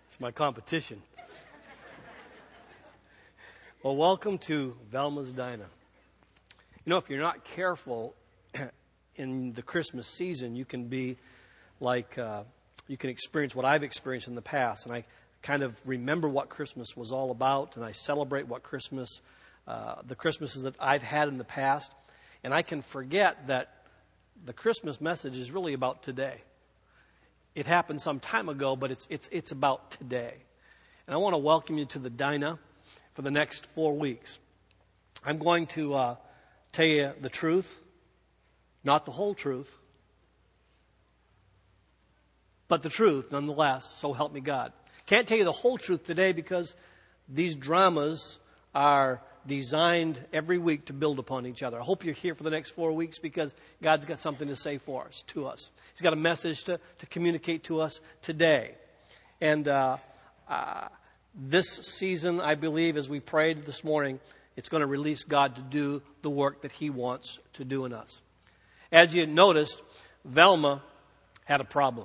It's my competition. Well, welcome to Velma's Diner. You know, if you're not careful in the Christmas season, you can be like, you can experience what I've experienced in the past. And I kind of remember what Christmas was all about, and I celebrate what Christmas, the Christmases that I've had in the past. And I can forget that the Christmas message is really about today. It happened some time ago, but it's about today. And I want to welcome you to the Diner for the next 4 weeks. I'm going to tell you the truth, not the whole truth, but the truth nonetheless, so help me God. Can't tell you the whole truth today because these dramas are designed every week to build upon each other. I hope you're here for the next 4 weeks because God's got something to say for us, to us. He's got a message to communicate to us today. And this season, I believe, as we prayed this morning, it's going to release God to do the work that He wants to do in us. As you noticed, Velma had a problem.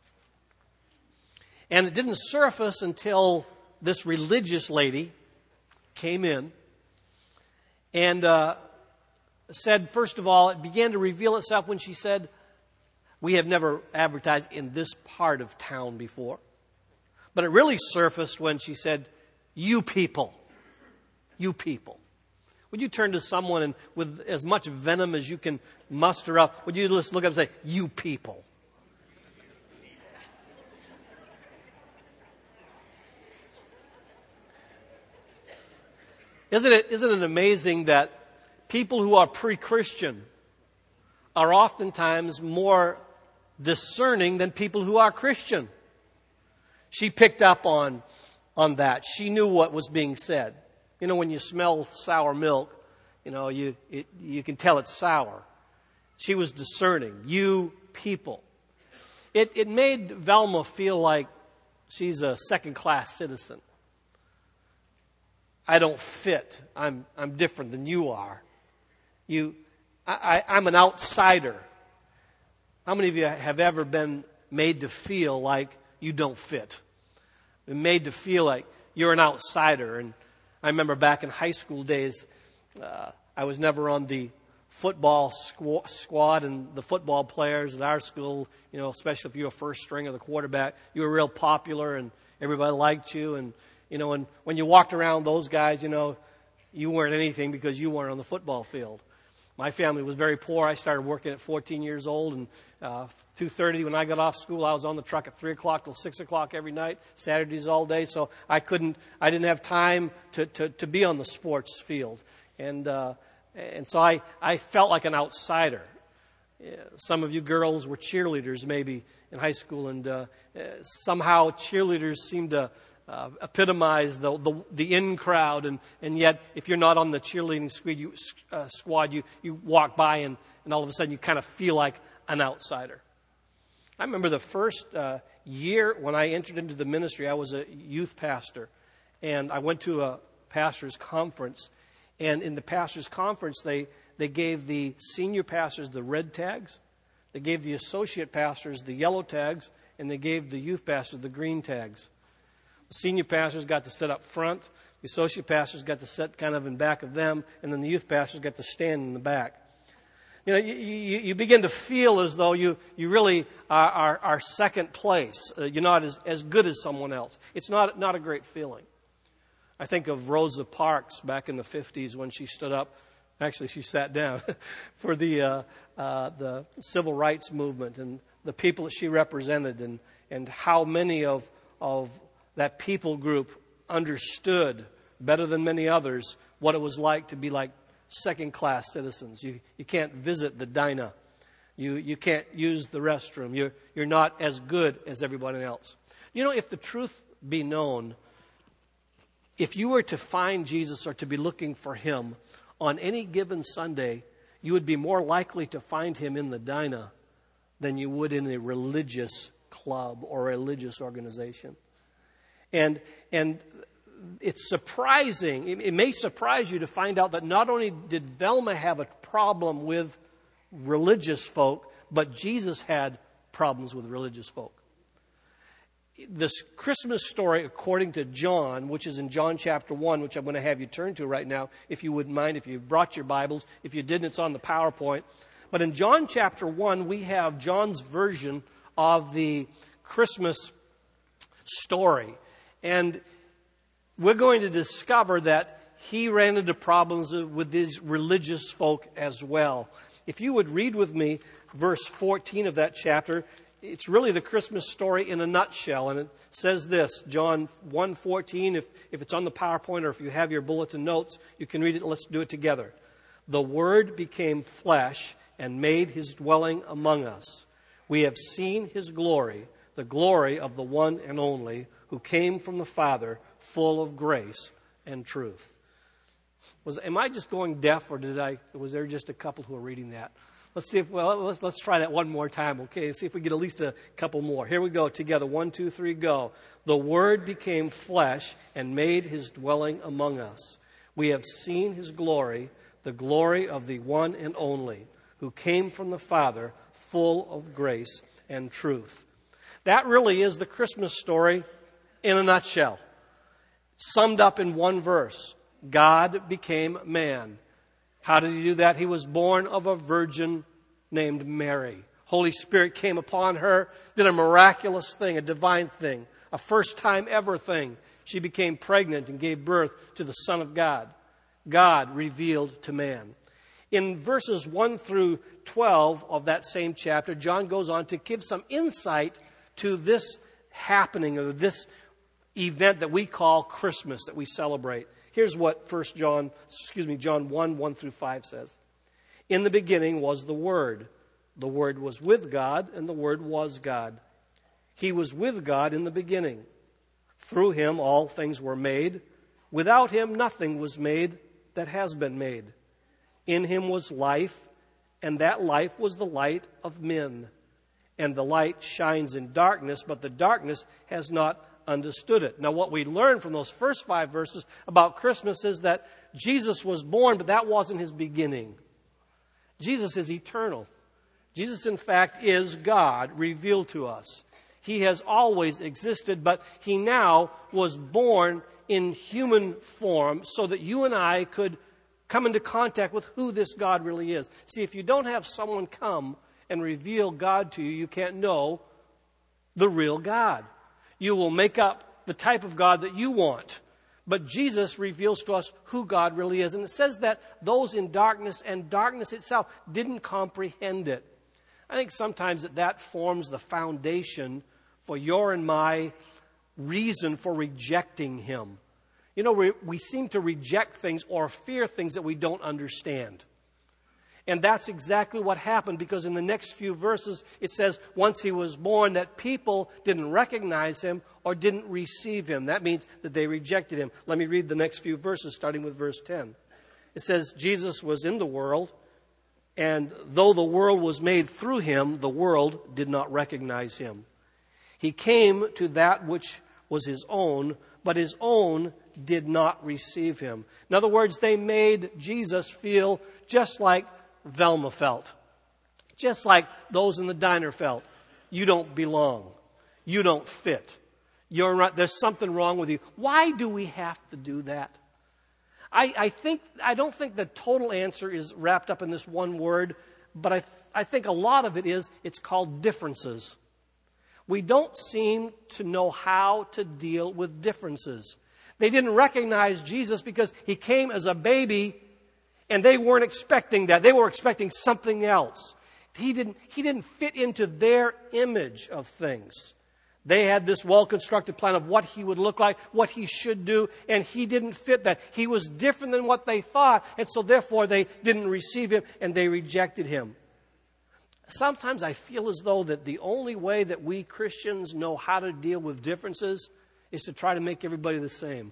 And it didn't surface until this religious lady came in and said, first of all, it began to reveal itself when she said, "We have never advertised in this part of town before." But it really surfaced when she said, "You people, you people." Would you turn to someone and with as much venom as you can muster up, would you just look up and say, "You people"? Isn't it amazing that people who are pre-Christian are oftentimes more discerning than people who are Christian? She picked up on that. She knew what was being said. You know, when you smell sour milk, you know, you can tell it's sour. She was discerning. You people. It made Velma feel like she's a second-class citizen. I don't fit. I'm different than you are. I'm an outsider. How many of you have ever been made to feel like you don't fit? Been made to feel like you're an outsider. And I remember back in high school days, I was never on the football squad, and the football players at our school, you know, especially if you were first string or the quarterback, you were real popular and everybody liked you. And you know, and when you walked around those guys, you know, you weren't anything because you weren't on the football field. My family was very poor. I started working at 14 years old, and 2:30 when I got off school, I was on the truck at 3 o'clock till 6 o'clock every night, Saturdays all day. So I didn't have time to be on the sports field, and so I felt like an outsider. Some of you girls were cheerleaders maybe in high school, and somehow cheerleaders seemed to epitomize the in crowd, and yet if you're not on the cheerleading squad, you walk by and all of a sudden you kind of feel like an outsider. I remember the first year when I entered into the ministry, I was a youth pastor, and I went to a pastor's conference, and in the pastor's conference they gave the senior pastors the red tags, they gave the associate pastors the yellow tags, and they gave the youth pastors the green tags. The senior pastors got to sit up front, the associate pastors got to sit kind of in back of them, and then the youth pastors got to stand in the back. You know, you begin to feel as though you really are second place. You're not as good as someone else. It's not a great feeling. I think of Rosa Parks back in the 50s when she stood up. Actually, she sat down for the civil rights movement and the people that she represented, and how many of that people group understood better than many others what it was like to be like second-class citizens. You can't visit the diner. You can't use the restroom. You're not as good as everybody else. You know, if the truth be known, if you were to find Jesus or to be looking for Him on any given Sunday, you would be more likely to find Him in the diner than you would in a religious club or a religious organization. And it's surprising, it may surprise you to find out that not only did Velma have a problem with religious folk, but Jesus had problems with religious folk. this Christmas story, according to John, which is in John chapter 1, which I'm going to have you turn to right now, if you wouldn't mind, if you've brought your Bibles. If you didn't, it's on the PowerPoint. But in John chapter 1, we have John's version of the Christmas story. And we're going to discover that he ran into problems with these religious folk as well. If you would read with me verse 14 of that chapter, it's really the Christmas story in a nutshell. And it says this, John 1:14, if it's on the PowerPoint or if you have your bulletin notes, you can read it. Let's do it together. The Word became flesh and made his dwelling among us. We have seen his glory, the glory of the one and only, who came from the Father, full of grace and truth. Am I just going deaf, or was there just a couple who were reading that? Let's see let's try that one more time, okay? See if we get at least a couple more. Here we go together. 1, 2, 3, go. The Word became flesh and made his dwelling among us. We have seen his glory, the glory of the one and only, who came from the Father, full of grace and truth. That really is the Christmas story in a nutshell, summed up in one verse. God became man. How did he do that? He was born of a virgin named Mary. Holy Spirit came upon her, did a miraculous thing, a divine thing, a first time ever thing. She became pregnant and gave birth to the Son of God. God revealed to man. In verses 1 through 12 of that same chapter, John goes on to give some insight to this happening, or this event that we call Christmas, that we celebrate. Here's what John 1, 1 through 5 says. In the beginning was the Word. The Word was with God, and the Word was God. He was with God in the beginning. Through him all things were made. Without him nothing was made that has been made. In him was life, and that life was the light of men. And the light shines in darkness, but the darkness has not understood it. Now, what we learn from those first 5 verses about Christmas is that Jesus was born, but that wasn't his beginning. Jesus is eternal. Jesus, in fact, is God revealed to us. He has always existed, but he now was born in human form so that you and I could come into contact with who this God really is. See, if you don't have someone come and reveal God to you, you can't know the real God. You will make up the type of God that you want. But Jesus reveals to us who God really is. And it says that those in darkness and darkness itself didn't comprehend it. I think sometimes that forms the foundation for your and my reason for rejecting him. You know, we seem to reject things or fear things that we don't understand. And that's exactly what happened, because in the next few verses, it says once he was born that people didn't recognize him or didn't receive him. That means that they rejected him. Let me read the next few verses, starting with verse 10. It says, Jesus was in the world, and though the world was made through him, the world did not recognize him. He came to that which was his own, but his own did not receive him. In other words, they made Jesus feel just like Velma felt, just like those in the diner felt. You don't belong. You don't fit. There's something wrong with you. Why do we have to do that? I don't think the total answer is wrapped up in this one word, but I think a lot of it is, it's called differences. We don't seem to know how to deal with differences. They didn't recognize Jesus because he came as a baby, and they weren't expecting that. They were expecting something else. He didn't fit into their image of things. They had this well-constructed plan of what he would look like, what he should do, and he didn't fit that. He was different than what they thought, and so therefore they didn't receive him, and they rejected him. Sometimes I feel as though that the only way that we Christians know how to deal with differences is to try to make everybody the same.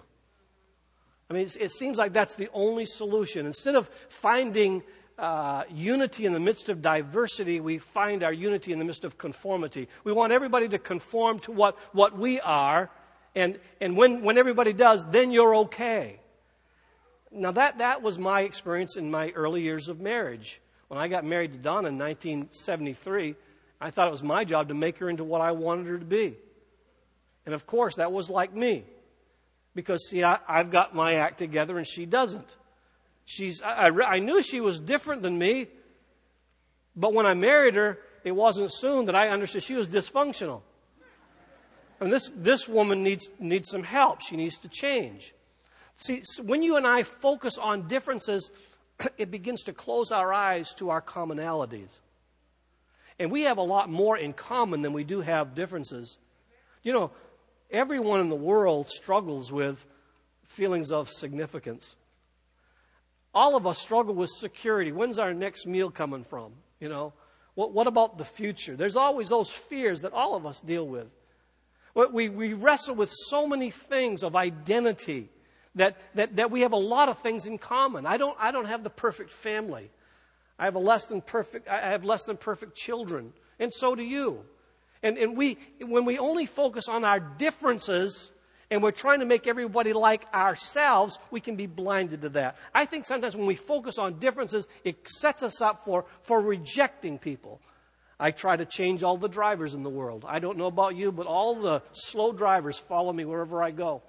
I mean, it seems like that's the only solution. Instead of finding unity in the midst of diversity, we find our unity in the midst of conformity. We want everybody to conform to what we are, and when everybody does, then you're okay. Now, that was my experience in my early years of marriage. When I got married to Donna in 1973, I thought it was my job to make her into what I wanted her to be. And of course, that was like me. Because, see, I've got my act together and she doesn't. I knew she was different than me, but when I married her, it wasn't soon that I understood she was dysfunctional. And this woman needs some help. She needs to change. See, when you and I focus on differences, it begins to close our eyes to our commonalities. And we have a lot more in common than we do have differences. You know, everyone in the world struggles with feelings of significance. All of us struggle with security. When's our next meal coming from? You know, what about the future? There's always those fears that all of us deal with. We wrestle with so many things of identity that we have a lot of things in common. I don't have the perfect family. I have less than perfect children, and so do you. And when we only focus on our differences and we're trying to make everybody like ourselves, we can be blinded to that. I think sometimes when we focus on differences, it sets us up for rejecting people. I try to change all the drivers in the world. I don't know about you, but all the slow drivers follow me wherever I go.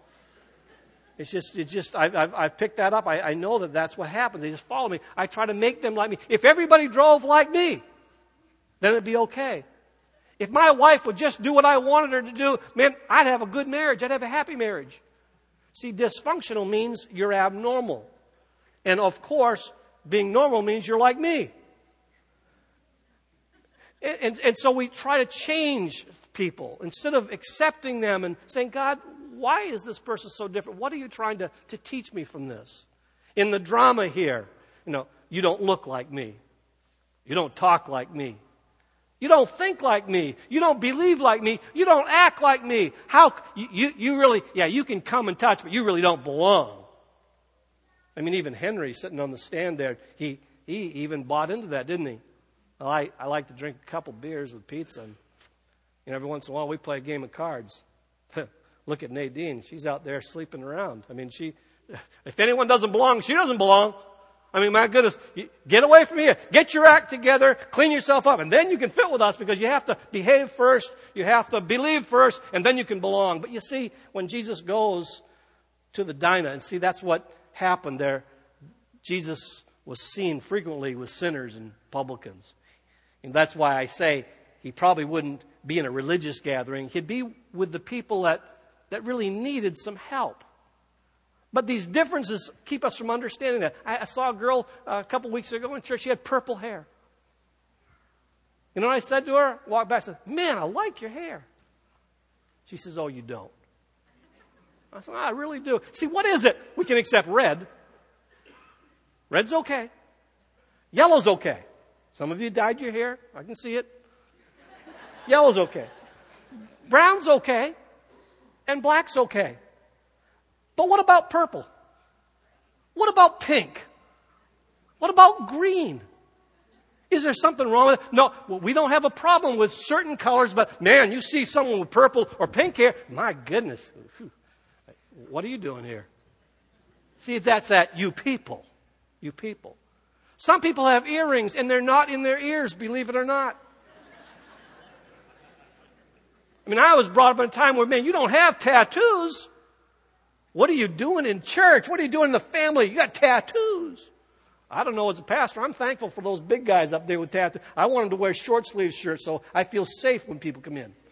I've picked that up. I know that that's what happens. They just follow me. I try to make them like me. If everybody drove like me, then it'd be okay. If my wife would just do what I wanted her to do, man, I'd have a good marriage. I'd have a happy marriage. See, dysfunctional means you're abnormal. And of course, being normal means you're like me. And so we try to change people instead of accepting them and saying, God, why is this person so different? What are you trying to teach me from this? In the drama here, you don't look like me. You don't talk like me. You don't think like me. You don't believe like me. You don't act like me. How you really, you can come and touch, but you really don't belong. I mean, even Henry sitting on the stand there, he even bought into that, didn't he? I like to drink a couple beers with pizza, and every once in a while we play a game of cards. Look at Nadine. She's out there sleeping around. I mean, if anyone doesn't belong, she doesn't belong. I mean, my goodness, get away from here. Get your act together, clean yourself up, and then you can fit with us because you have to behave first, you have to believe first, and then you can belong. But you see, when Jesus goes to the diner, and see, that's what happened there. Jesus was seen frequently with sinners and publicans. And that's why I say he probably wouldn't be in a religious gathering. He'd be with the people that really needed some help. But these differences keep us from understanding that. I saw a girl a couple weeks ago in church. She had purple hair. You know what I said to her? Walked back and said, man, I like your hair. She says, oh, you don't. I said, I really do. See, what is it? We can accept red. Red's okay. Yellow's okay. Some of you dyed your hair. I can see it. Yellow's okay. Brown's okay. And black's okay. But what about purple? What about pink? What about green? Is there something wrong with it? No, we don't have a problem with certain colors, but man, you see someone with purple or pink hair, my goodness, what are you doing here? See, that's that you people. You people. Some people have earrings and they're not in their ears, believe it or not. I mean, I was brought up in a time where, man, you don't have tattoos. What are you doing in church? What are you doing in the family? You got tattoos. I don't know, as a pastor, I'm thankful for those big guys up there with tattoos. I want them to wear short sleeve shirts so I feel safe when people come in.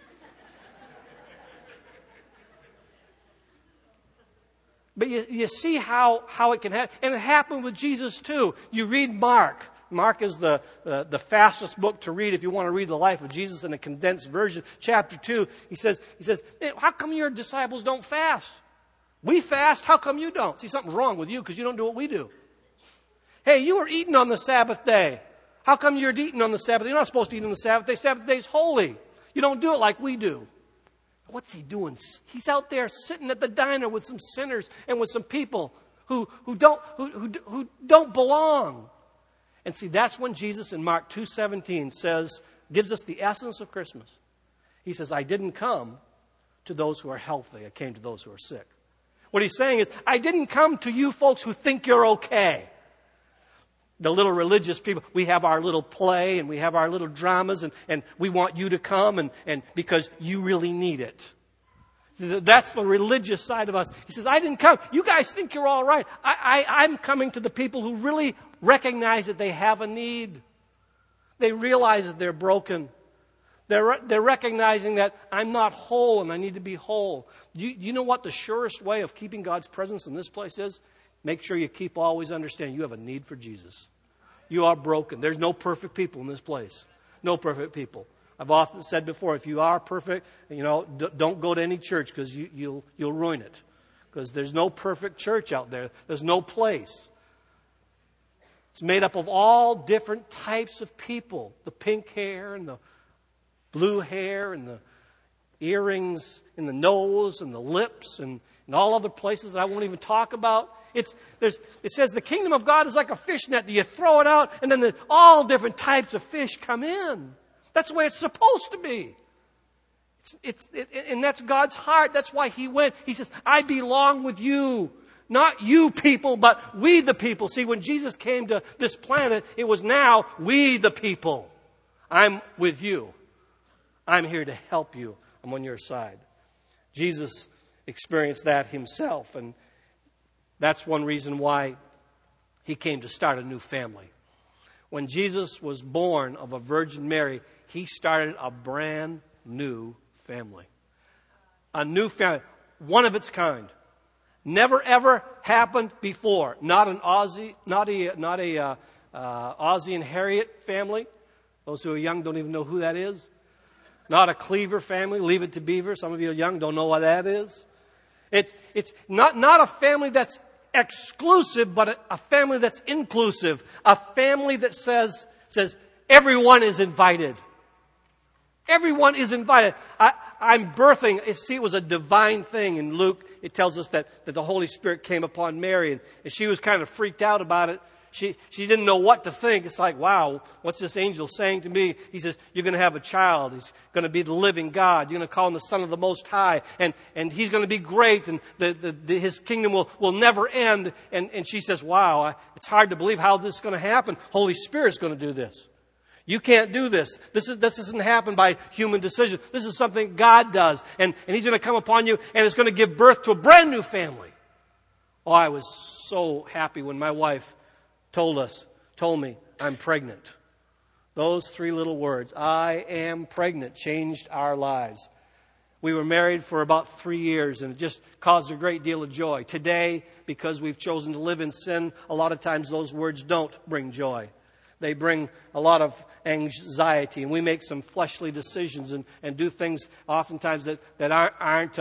But you see how it can happen. And it happened with Jesus too. You read Mark. Mark is the fastest book to read if you want to read the life of Jesus in a condensed version. Chapter 2, he says, man, how come your disciples don't fast? We fast, how come you don't? See, something's wrong with you because you don't do what we do. Hey, you were eating on the Sabbath day. How come you're eating on the Sabbath day? You're not supposed to eat on the Sabbath day. Sabbath day is holy. You don't do it like we do. What's he doing? He's out there sitting at the diner with some sinners and with some people who don't belong. And see, that's when Jesus in Mark 2:17 gives us the essence of Christmas. He says, I didn't come to those who are healthy. I came to those who are sick. What he's saying is, I didn't come to you folks who think you're okay. The little religious people, we have our little play and we have our little dramas and we want you to come and because you really need it. That's the religious side of us. He says, I didn't come. You guys think you're all right. I'm coming to the people who really recognize that they have a need. They realize that they're broken. They're recognizing that I'm not whole and I need to be whole. Do you know what the surest way of keeping God's presence in this place is? Make sure you keep always understanding you have a need for Jesus. You are broken. There's no perfect people in this place. No perfect people. I've often said before, if you are perfect, don't go to any church because you'll ruin it. Because there's no perfect church out there. There's no place. It's made up of all different types of people. The pink hair and the blue hair and the earrings in the nose and the lips and all other places that I won't even talk about. It says the kingdom of God is like a fish net. You throw it out and then all different types of fish come in. That's the way it's supposed to be. And that's God's heart. That's why He went. He says, I belong with you. Not you people, but we the people. See, when Jesus came to this planet, it was now we the people. I'm with you. I'm here to help you. I'm on your side. Jesus experienced that Himself, and that's one reason why He came to start a new family. When Jesus was born of a Virgin Mary, He started a brand new family. A new family. One of its kind. Never ever happened before. Not a Ozzie and Harriet family. Those who are young don't even know who that is. Not a Cleaver family. Leave it to Beaver. Some of you are young, don't know what that is. It's not a family that's exclusive, but a family that's inclusive. A family that says everyone is invited. Everyone is invited. I'm birthing. See, it was a divine thing. In Luke, it tells us that the Holy Spirit came upon Mary, and she was kind of freaked out about it. She didn't know what to think. It's like, wow, what's this angel saying to me? He says, you're going to have a child. He's going to be the living God. You're going to call him the Son of the Most High. And he's going to be great. And his kingdom will never end. And she says, wow, it's hard to believe how this is going to happen. Holy Spirit's going to do this. You can't do this. This doesn't happen by human decision. This is something God does. And He's going to come upon you, and it's going to give birth to a brand new family. Oh, I was so happy when my wife told me, I'm pregnant. Those 3 little words, I am pregnant, changed our lives. We were married for about 3 years, and it just caused a great deal of joy. Today, because we've chosen to live in sin, a lot of times those words don't bring joy. They bring a lot of anxiety, and we make some fleshly decisions and do things oftentimes that aren't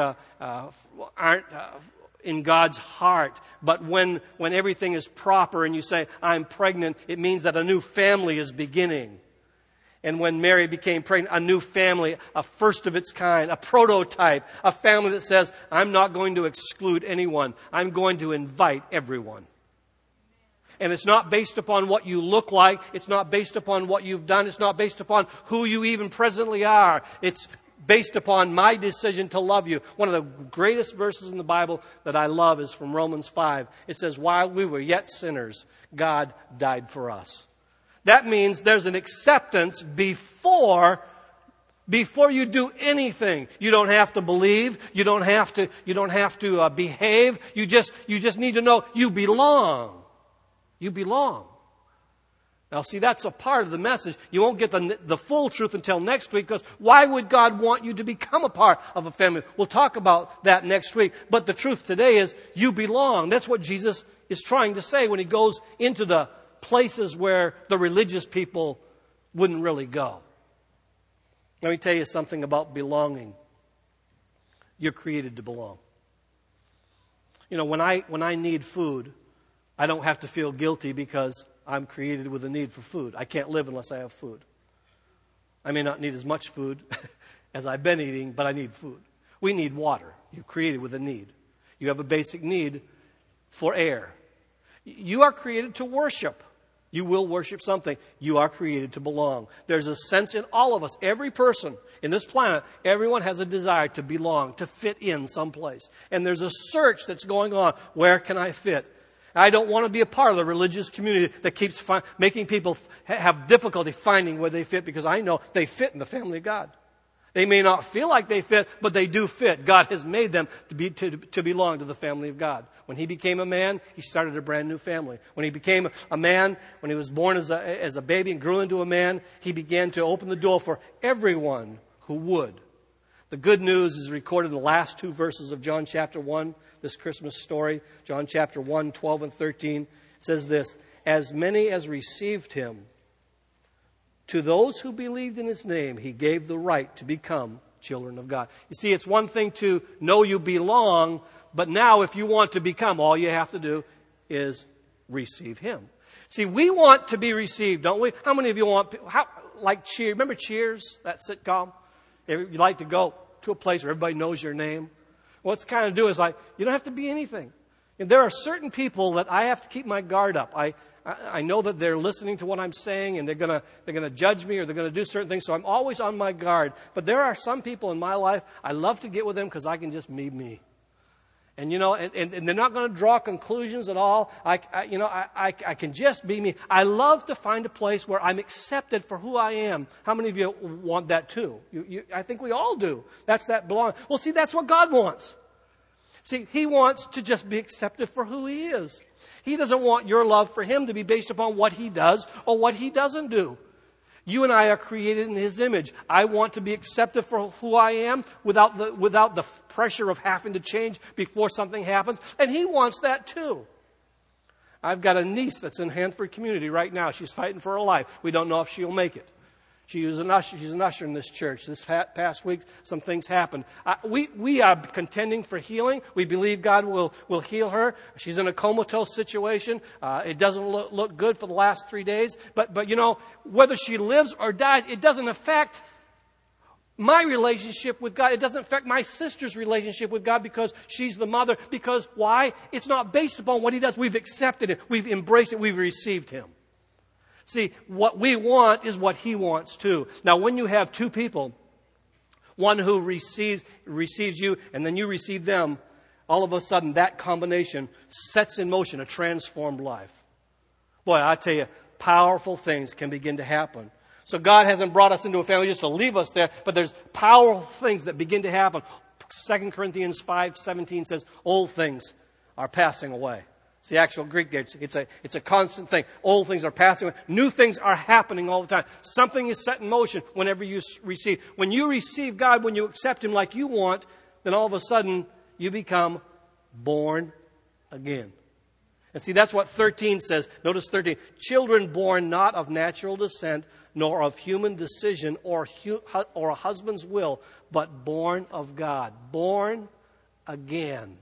in God's heart. But when everything is proper and you say, I'm pregnant, it means that a new family is beginning. And when Mary became pregnant, a new family, a first of its kind, a prototype, a family that says, I'm not going to exclude anyone. I'm going to invite everyone. And it's not based upon what you look like. It's not based upon what you've done. It's not based upon who you even presently are. It's based upon my decision to love you. One of the greatest verses in the Bible that I love is from Romans 5. It says, while we were yet sinners, God died for us. That means there's an acceptance before you do anything. You don't have to believe. You don't have to behave. You just need to know you belong. You belong. Now, see, that's a part of the message. You won't get the full truth until next week, because why would God want you to become a part of a family? We'll talk about that next week. But the truth today is you belong. That's what Jesus is trying to say when He goes into the places where the religious people wouldn't really go. Let me tell you something about belonging. You're created to belong. You know, when I need food, I don't have to feel guilty because I'm created with a need for food. I can't live unless I have food. I may not need as much food as I've been eating, but I need food. We need water. You're created with a need. You have a basic need for air. You are created to worship. You will worship something. You are created to belong. There's a sense in all of us, every person in this planet, everyone has a desire to belong, to fit in someplace. And there's a search that's going on. Where can I fit? I don't want to be a part of the religious community that keeps making people have difficulty finding where they fit, because I know they fit in the family of God. They may not feel like they fit, but they do fit. God has made them to belong to the family of God. When he became a man, he started a brand new family. When he became a man, when he was born as a baby and grew into a man, he began to open the door for everyone who would. The good news is recorded in the last 2 verses of John chapter 1, this Christmas story. John chapter 1, 12 and 13 says this, "As many as received him, to those who believed in his name, he gave the right to become children of God." You see, it's one thing to know you belong, but now if you want to become, all you have to do is receive him. See, we want to be received, don't we? How many of you want, like Cheers? Remember Cheers, that sitcom? You like to go to a place where everybody knows your name? What it's kind of do is like, you don't have to be anything. And there are certain people that I have to keep my guard up. I know that they're listening to what I'm saying and they're gonna judge me or they're gonna do certain things, so I'm always on my guard. But there are some people in my life, I love to get with them because I can just be me. And and they're not going to draw conclusions at all. I can just be me. I love to find a place where I'm accepted for who I am. How many of you want that too? I think we all do. That's that belong. Well, see, that's what God wants. See, he wants to just be accepted for who he is. He doesn't want your love for him to be based upon what he does or what he doesn't do. You and I are created in his image. I want to be accepted for who I am without the pressure of having to change before something happens. And he wants that too. I've got a niece that's in Hanford Community right now. She's fighting for her life. We don't know if she'll make it. She's an usher in this church. This past week, some things happened. We are contending for healing. We believe God will heal her. She's in a comatose situation. It doesn't look good for the last 3 days. But whether she lives or dies, it doesn't affect my relationship with God. It doesn't affect my sister's relationship with God because she's the mother. Because why? It's not based upon what he does. We've accepted it. We've embraced it. We've received him. See, what we want is what he wants too. Now, when you have two people, one who receives you and then you receive them, all of a sudden that combination sets in motion a transformed life. Boy, I tell you, powerful things can begin to happen. So God hasn't brought us into a family just to leave us there, but there's powerful things that begin to happen. 2 Corinthians 5:17 says, old things are passing away. It's the actual Greek there. It's a constant thing. Old things are passing away. New things are happening all the time. Something is set in motion whenever you receive. When you receive God, when you accept him like you want, then all of a sudden you become born again. And see, that's what 13 says. Notice 13. Children born not of natural descent, nor of human decision or a husband's will, but born of God. Born again.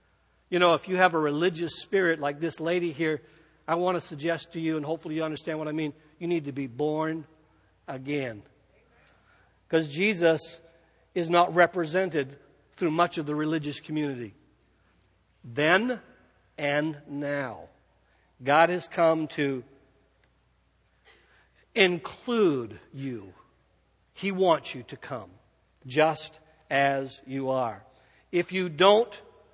If you have a religious spirit like this lady here, I want to suggest to you, and hopefully you understand what I mean, you need to be born again. Because Jesus is not represented through much of the religious community. Then and now, God has come to include you. He wants you to come just as you are. If you don't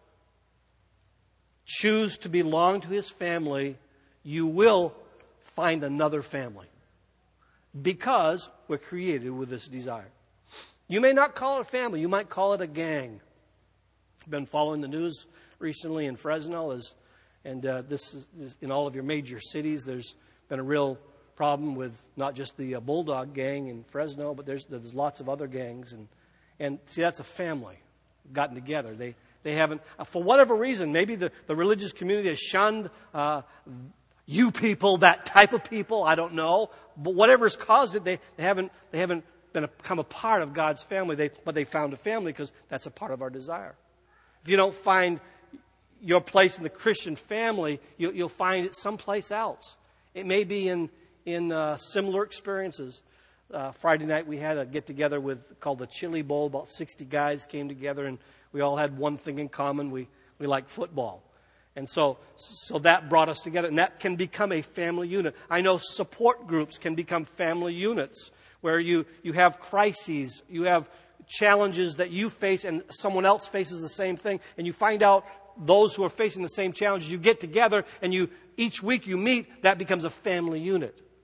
choose to belong to his family, you will find another family. Because we're created with this desire. You may not call it a family. You might call it a gang. I've been following the news recently in Fresno. This is in all of your major cities. There's been a real problem with not just the Bulldog gang in Fresno, but there's lots of other gangs. And see, that's a family gotten together. They haven't, for whatever reason, maybe the religious community has shunned you people, that type of people, I don't know. But whatever's caused it, they haven't become a part of God's family. But they found a family because that's a part of our desire. If you don't find your place in the Christian family, you'll find it someplace else. It may be in similar experiences. Friday night we had a get-together called the Chili Bowl. About 60 guys came together, and we all had one thing in common. We like football. And so that brought us together, and that can become a family unit. I know support groups can become family units where you have crises, you have challenges that you face and someone else faces the same thing, and you find out those who are facing the same challenges. You get together, and each week you meet. That becomes a family unit.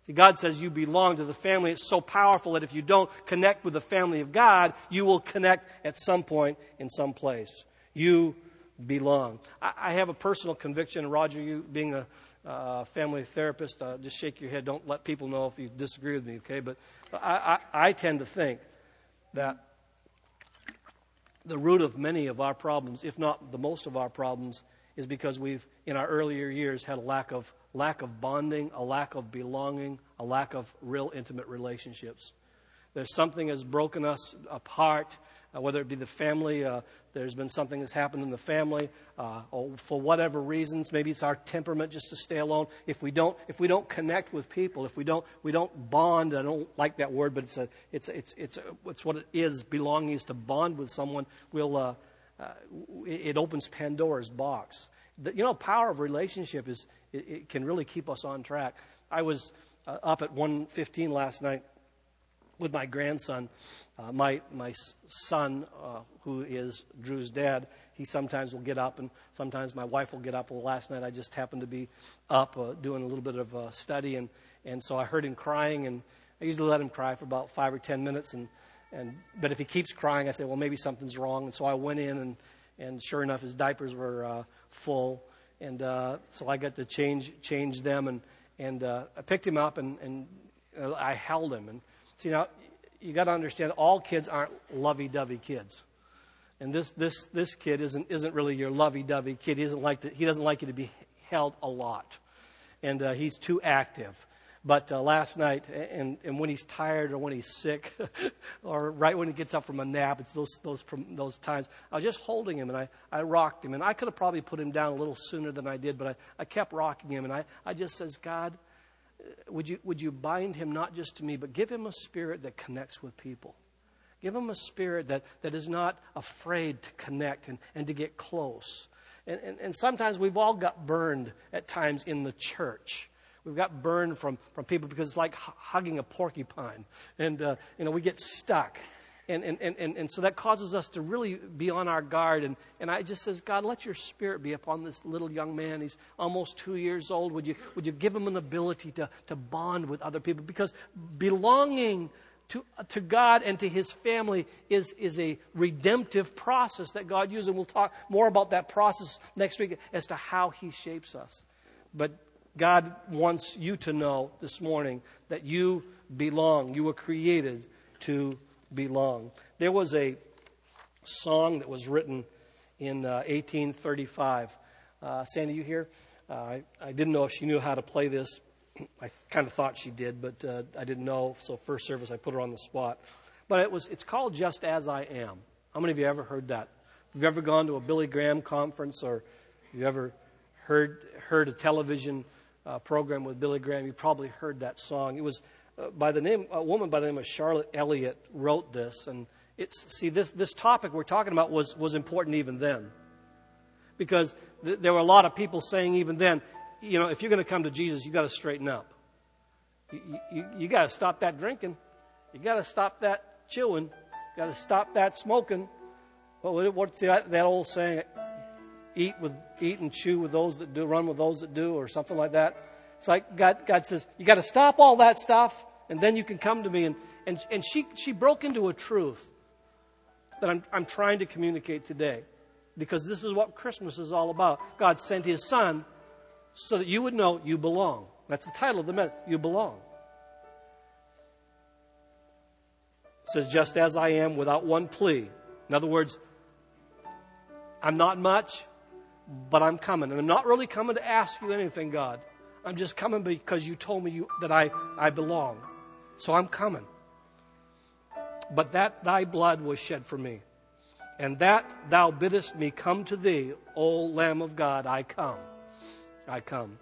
See, God says you belong to the family. It's so powerful that if you don't connect with the family of God, you will connect at some point in some place. You belong. I have a personal conviction, and Roger, you being a family therapist, just shake your head. Don't let people know if you disagree with me, okay? But I tend to think that the root of many of our problems, if not the most of our problems, is because we've, in our earlier years, had a lack of bonding, a lack of belonging, a lack of real intimate relationships. There's something that's broken us apart, whether it be the family, there's been something that's happened in the family, or for whatever reasons, maybe it's our temperament just to stay alone. If we don't connect with people, if we don't bond, I don't like that word, but it's what it is. Belonging is to bond with someone. It opens Pandora's box. The power of relationship is it can really keep us on track. I was up at 1:15 last night with my grandson. My son, who is Drew's dad, he sometimes will get up, and sometimes my wife will get up. Well, last night I just happened to be up doing a little bit of study, and so I heard him crying, and I usually let him cry for about 5 or 10 minutes, but if he keeps crying, I say, well, maybe something's wrong. And so I went in, and sure enough, his diapers were full, and so I got to change them, and I picked him up, and I held him. And see, now you got to understand, all kids aren't lovey-dovey kids, and this kid isn't really your lovey-dovey kid. He doesn't like you to be held a lot, and he's too active. But last night, and when he's tired or when he's sick, or right when he gets up from a nap, it's those times. I was just holding him, and I rocked him, and I could have probably put him down a little sooner than I did, but I kept rocking him, and I just says, God, would you bind him not just to me, but give him a spirit that connects with people. Give him a spirit that is not afraid to connect and to get close. And sometimes we've all got burned at times in the church. We've got burned from people because it's like hugging a porcupine. And, we get stuck. And so that causes us to really be on our guard. And I just says, God, let your spirit be upon this little young man. He's almost 2 years old. Would you give him an ability to bond with other people? Because belonging to God and to his family is a redemptive process that God uses. And we'll talk more about that process next week as to how he shapes us. But God wants you to know this morning that you belong. You were created to belong. There was a song that was written in 1835. Sandy, you here? I didn't know if she knew how to play this. I kind of thought she did, but I didn't know. So first service, I put her on the spot. But it's called Just As I Am. How many of you ever heard that? Have you ever gone to a Billy Graham conference, or have you ever heard a television program with Billy Graham? You probably heard that song. It was a woman by the name of Charlotte Elliott wrote this, and this topic we're talking about was important even then, because there were a lot of people saying even then, if you're going to come to Jesus, you got to straighten up. You got to stop that drinking. You got to stop that chewing. You got to stop that smoking. What's that old saying? Eat and chew with those that do, run with those that do, or something like that. It's like God says, you got to stop all that stuff, and then you can come to me. And she broke into a truth that I'm trying to communicate today, because this is what Christmas is all about. God sent his son so that you would know you belong. That's the title of the message. You belong. It says, just as I am, without one plea. In other words, I'm not much, but I'm coming. And I'm not really coming to ask you anything, God. I'm just coming because you told me that I belong. So I'm coming. But that thy blood was shed for me, and that thou biddest me come to thee, O Lamb of God, I come. I come.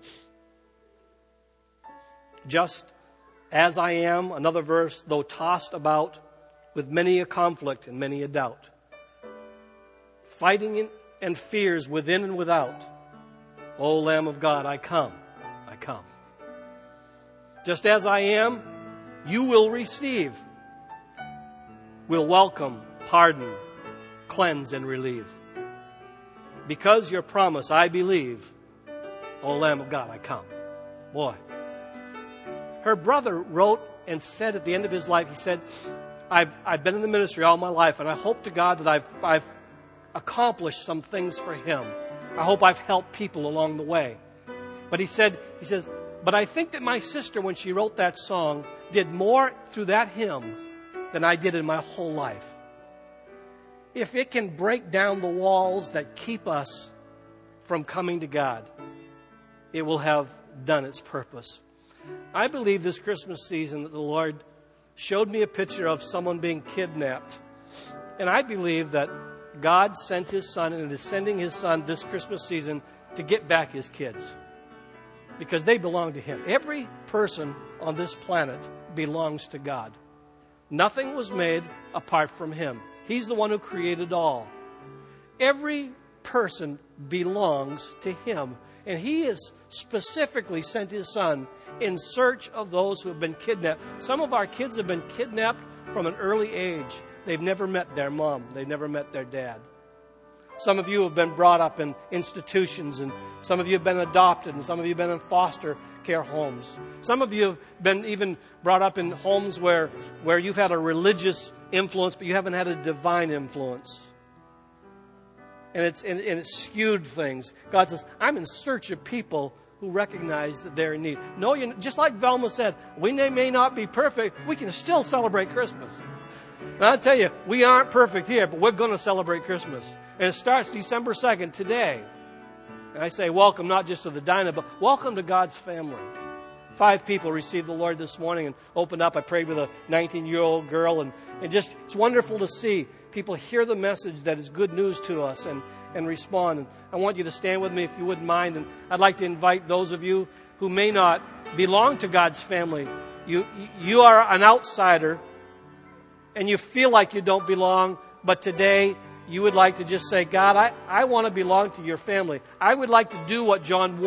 Just as I am, another verse, though tossed about with many a conflict and many a doubt, fighting and fears within and without, O Lamb of God, I come. I come. Just as I am, you will receive, will welcome, pardon, cleanse, and relieve. Because your promise I believe, O Lamb of God, I come. Boy, her brother wrote and said at the end of his life, he said, I've been in the ministry all my life, and I hope to God that I've accomplished some things for Him. I hope I've helped people along the way. But he says, but I think that my sister, when she wrote that song, did more through that hymn than I did in my whole life. If it can break down the walls that keep us from coming to God, it will have done its purpose. I believe this Christmas season that the Lord showed me a picture of someone being kidnapped. And I believe that God sent His Son and is sending His Son this Christmas season to get back His kids, because they belong to Him. Every person on this planet belongs to God. Nothing was made apart from Him. He's the one who created all. Every person belongs to Him. And He has specifically sent His Son in search of those who have been kidnapped. Some of our kids have been kidnapped from an early age. They've never met their mom. They've never met their dad. Some of you have been brought up in institutions, and some of you have been adopted, and some of you have been in foster care homes. Some of you have been even brought up in homes where you've had a religious influence, but you haven't had a divine influence. And it's skewed things. God says, I'm in search of people who recognize that they're in need. No, just like Velma said, we may not be perfect. We can still celebrate Christmas. And I'll tell you, we aren't perfect here, but we're going to celebrate Christmas. And it starts December 2nd, today. And I say welcome not just to the diner, but welcome to God's family. 5 people received the Lord this morning and opened up. I prayed with a 19-year-old girl, and it's wonderful to see people hear the message that is good news to us and respond. And I want you to stand with me if you wouldn't mind. And I'd like to invite those of you who may not belong to God's family. You are an outsider, and you feel like you don't belong, but today you would like to just say, God, I want to belong to your family. I would like to do what John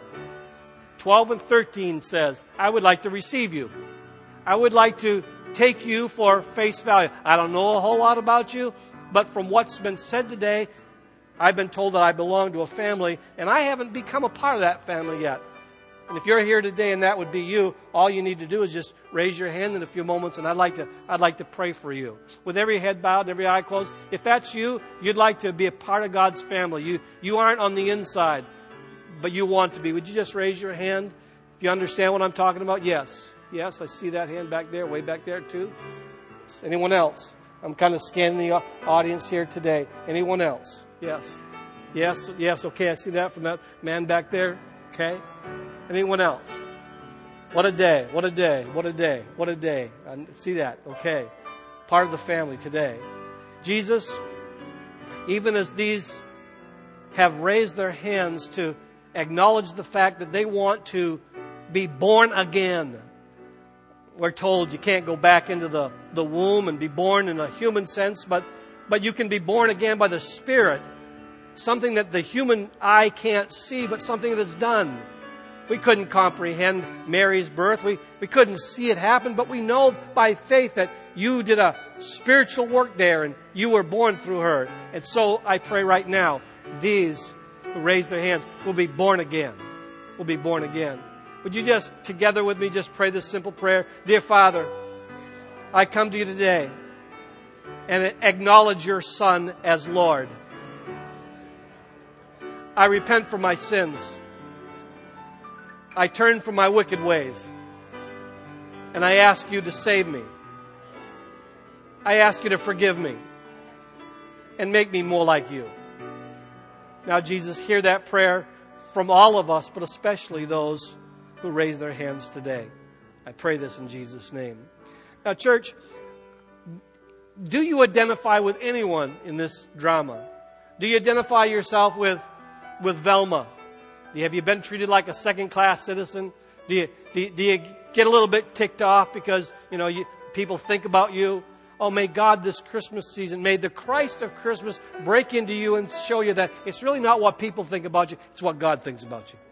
1:12 and 13 says. I would like to receive you. I would like to take you for face value. I don't know a whole lot about you, but from what's been said today, I've been told that I belong to a family, and I haven't become a part of that family yet. And if you're here today and that would be you, all you need to do is just raise your hand in a few moments, and I'd like to pray for you. With every head bowed and every eye closed, if that's you, you'd like to be a part of God's family. You aren't on the inside, but you want to be. Would you just raise your hand if you understand what I'm talking about? Yes. Yes, I see that hand back there, way back there too. Anyone else? I'm kind of scanning the audience here today. Anyone else? Yes. Yes, yes, okay, I see that from that man back there. Okay. Anyone else? What a day, what a day, what a day, what a day. I see that, okay. Part of the family today. Jesus, even as these have raised their hands to acknowledge the fact that they want to be born again. We're told you can't go back into the womb and be born in a human sense, but you can be born again by the Spirit. Something that the human eye can't see, but something that is done. We couldn't comprehend Mary's birth. We couldn't see it happen, but we know by faith that you did a spiritual work there and you were born through her. And so I pray right now, these who raise their hands will be born again. Will be born again. Would you just, together with me, just pray this simple prayer? Dear Father, I come to you today and acknowledge your Son as Lord. I repent for my sins. I turn from my wicked ways. And I ask you to save me. I ask you to forgive me and make me more like you. Now, Jesus, hear that prayer from all of us, but especially those who raise their hands today. I pray this in Jesus' name. Now, church, do you identify with anyone in this drama? Do you identify yourself with Velma? Have you been treated like a second-class citizen? Do you get a little bit ticked off because people think about you? Oh, may God this Christmas season, may the Christ of Christmas break into you and show you that it's really not what people think about you, it's what God thinks about you.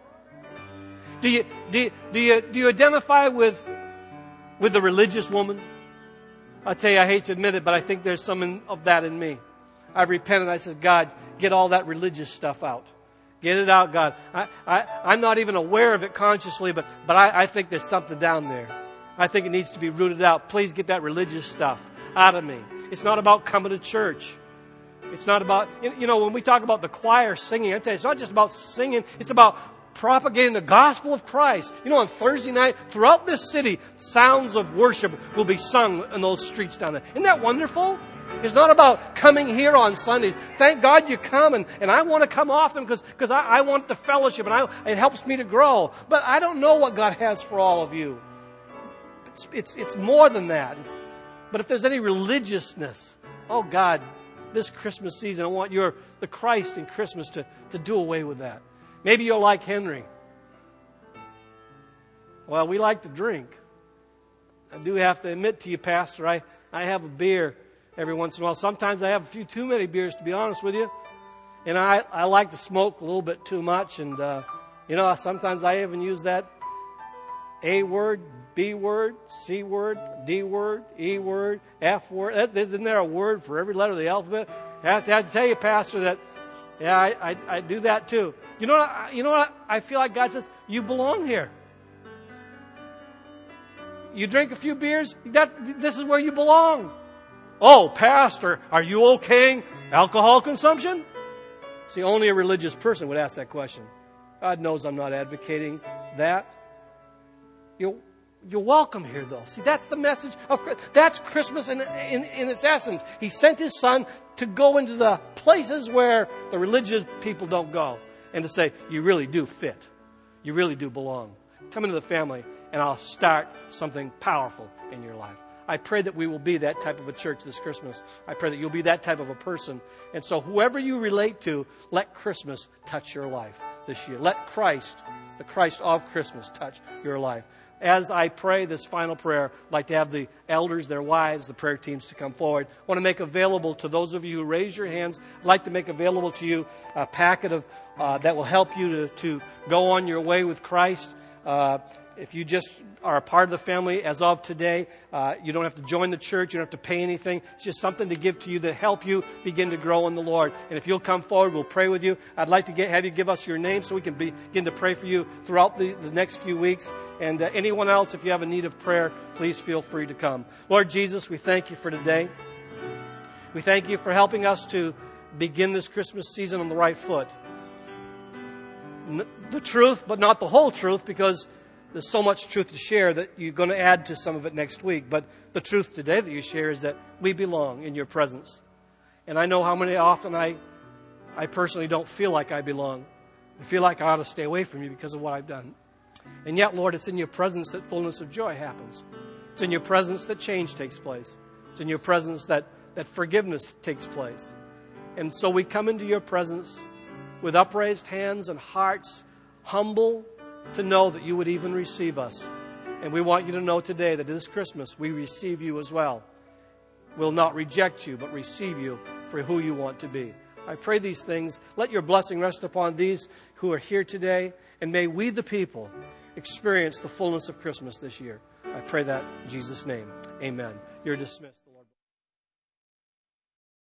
Do you identify with the religious woman? I'll tell you, I hate to admit it, but I think there's some of that in me. I repented. I said, God, get all that religious stuff out. Get it out, God. I'm not even aware of it consciously, but I think there's something down there. I think it needs to be rooted out. Please get that religious stuff out of me. It's not about coming to church. It's not about, when we talk about the choir singing, I tell you, it's not just about singing. It's about propagating the gospel of Christ. On Thursday night, throughout this city, sounds of worship will be sung in those streets down there. Isn't that wonderful? It's not about coming here on Sundays. Thank God you come, and I want to come often because I want the fellowship, and it helps me to grow. But I don't know what God has for all of you. It's more than that. But if there's any religiousness, oh God, this Christmas season, I want the Christ in Christmas to do away with that. Maybe you're like Henry. Well, we like to drink. I do have to admit to you, Pastor, I have a beer every once in a while. Sometimes I have a few too many beers, to be honest with you. And I like to smoke a little bit too much. And, sometimes I even use that A word, B word, C word, D word, E word, F word. Isn't there a word for every letter of the alphabet? I have to tell you, Pastor, that, I do that too. You know what? I feel like God says, you belong here. You drink a few beers, this is where you belong. Oh, Pastor, are you okaying alcohol consumption? See, only a religious person would ask that question. God knows I'm not advocating that. You're welcome here, though. See, that's the message of Christmas. That's Christmas in its essence. He sent His Son to go into the places where the religious people don't go and to say, you really do fit. You really do belong. Come into the family, and I'll start something powerful in your life. I pray that we will be that type of a church this Christmas. I pray that you'll be that type of a person. And so whoever you relate to, let Christmas touch your life this year. Let Christ, the Christ of Christmas, touch your life. As I pray this final prayer, I'd like to have the elders, their wives, the prayer teams to come forward. I want to make available to those of you who raise your hands, I'd like to make available to you a packet of that will help you to go on your way with Christ. If you just are a part of the family as of today, you don't have to join the church. You don't have to pay anything. It's just something to give to you to help you begin to grow in the Lord. And if you'll come forward, we'll pray with you. I'd like to have you give us your name so we can begin to pray for you throughout the next few weeks. And anyone else, if you have a need of prayer, please feel free to come. Lord Jesus, we thank you for today. We thank you for helping us to begin this Christmas season on the right foot. The truth, but not the whole truth, because there's so much truth to share that you're going to add to some of it next week. But the truth today that you share is that we belong in your presence. And I know how many often I personally don't feel like I belong. I feel like I ought to stay away from you because of what I've done. And yet, Lord, it's in your presence that fullness of joy happens. It's in your presence that change takes place. It's in your presence that forgiveness takes place. And so we come into your presence with upraised hands and hearts, humble to know that you would even receive us. And we want you to know today that this Christmas we receive you as well. We'll not reject you, but receive you for who you want to be. I pray these things. Let your blessing rest upon these who are here today. And may we, the people, experience the fullness of Christmas this year. I pray that in Jesus' name. Amen. You're dismissed.